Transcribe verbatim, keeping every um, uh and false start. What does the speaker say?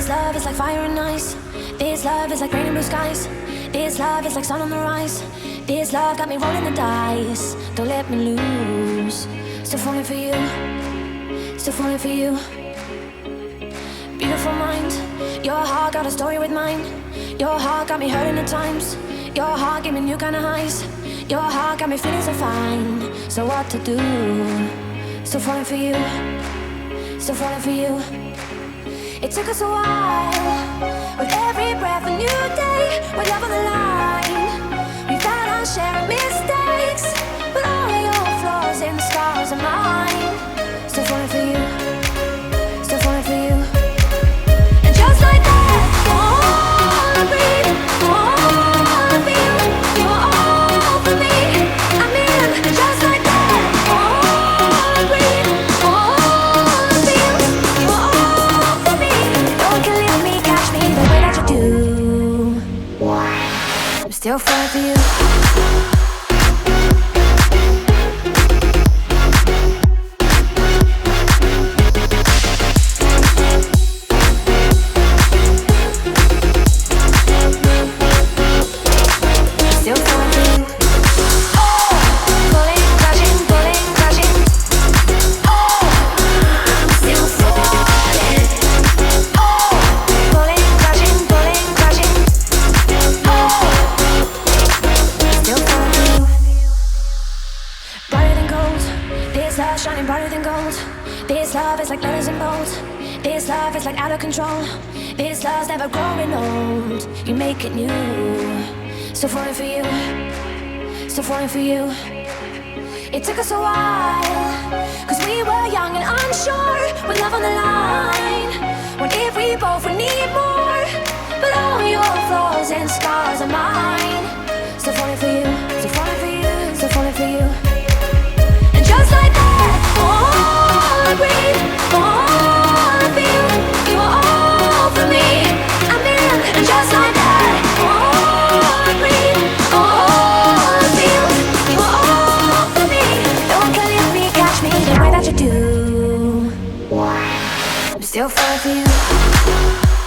love is like fire and ice. This love is like rain and blue skies. This love is like sun on the rise. This love got me rolling the dice. Don't let me lose. Still falling for you. Still falling for you. Beautiful mind. Your heart got a story with mine. Your heart got me hurting at times. Your heart gave me new kind of highs. Your heart got me feeling so fine. So what to do? Still falling for you. Still falling for you. It took us a while. With every breath a new day. With love on the line. We've had our share of mistakes. But all your flaws and scars are mine. Still falling for you. Still falling for you. And just like that, all I breathe, all I feel, you're all for me. I'm in. And just like that, all I breathe, all I feel, you're all for me. No one can leave me, catch me the way that you do. I'm still falling for you. Shining brighter than gold. This love is like letters and bold. This love is like out of control. This love's never growing old. You make it new. Still falling for you. Still falling for you. It took us a while, cause we were young and unsure. With love on the line, what if we both would need more? But all your flaws and scars are mine. Still falling for you. Still falling for you. Still falling for you. And just like that, all I breathe, all I feel, you are all for me. I'm in. And just like that, all I breathe, all I feel, you are all for me. No one can leave me, catch me the way that you do. I'm still falling for you.